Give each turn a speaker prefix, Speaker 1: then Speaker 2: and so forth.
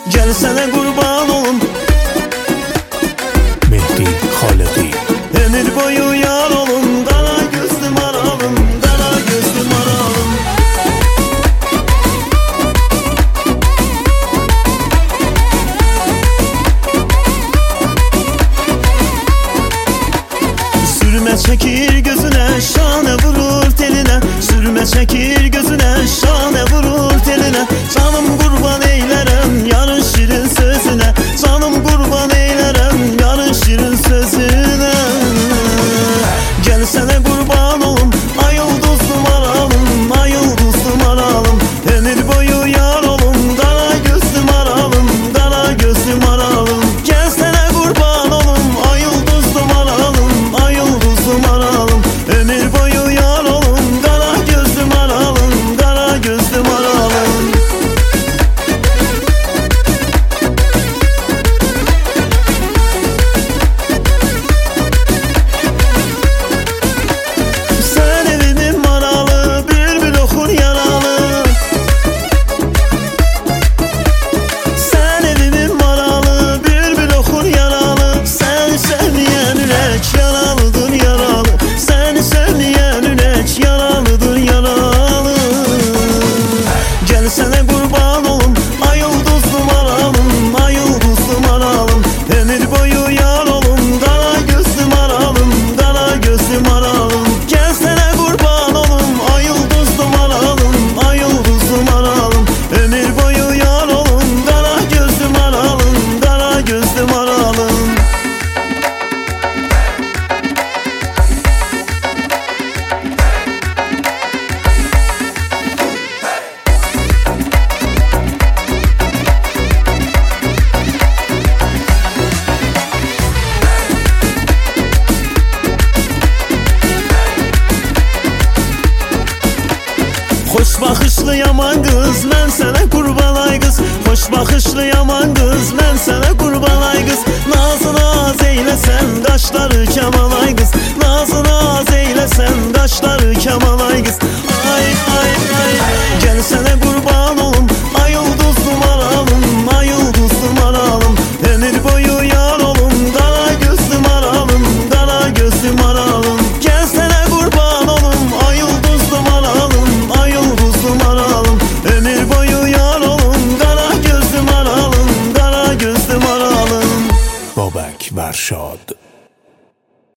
Speaker 1: Gel sənə qurban olum
Speaker 2: Mehdi Xaləqi.
Speaker 1: Ömür boyu yar olum, qara gözlü maralım, qara gözlü maralım. Sürmə çəkir gözünə, şanə vurur telinə. Sürmə çəkir gözünə, şanə vurur telinə. Canım qurban eylərəm yarın şirin sözünə. Canım qurban eylərəm yarın şirin sözünə. Gel sənə qurban olum, ay ulduzlu maralım, ay ulduzlu maralım. Ömür boyu yar olum, qara gözlü maralım, qara gözlü maralım. Gel sənə qurban olum, ay ulduzlu maralım, ay ulduzlu maralım. Ömür boyu yar olum, qara gözlü maralım, qara gözlü maralım. Sen evimin maralı, bülbül okur yaralı. Sen evimin maralı, bülbül okur yaralı. Sen sevmeyen ürək yaralıdır yaralı. Sen sevmeyen ürək yaralıdır yaralı. Gel sənə qurban olum, ay ulduzlu maralım, ay ulduzlu maralım. Ömür boyu yar olum, qara gözlü maralım, qara gözlü maralım. Gel sənə qurban olum, ay ulduzlu maralım, ay ulduzlu maralım. Ömür boyu yar olum, qara gözlü maralım, qara gözlü maralım. Xoş baxışlı yaman qız, mən sənə qurban ay qız. Xoş baxışlı yaman qız, mən sənə qurban ay qız. Nazı naz eyləsən, qaşları kamal ay qız. Nazı naz eyləsən, qaşları kamal ay qız.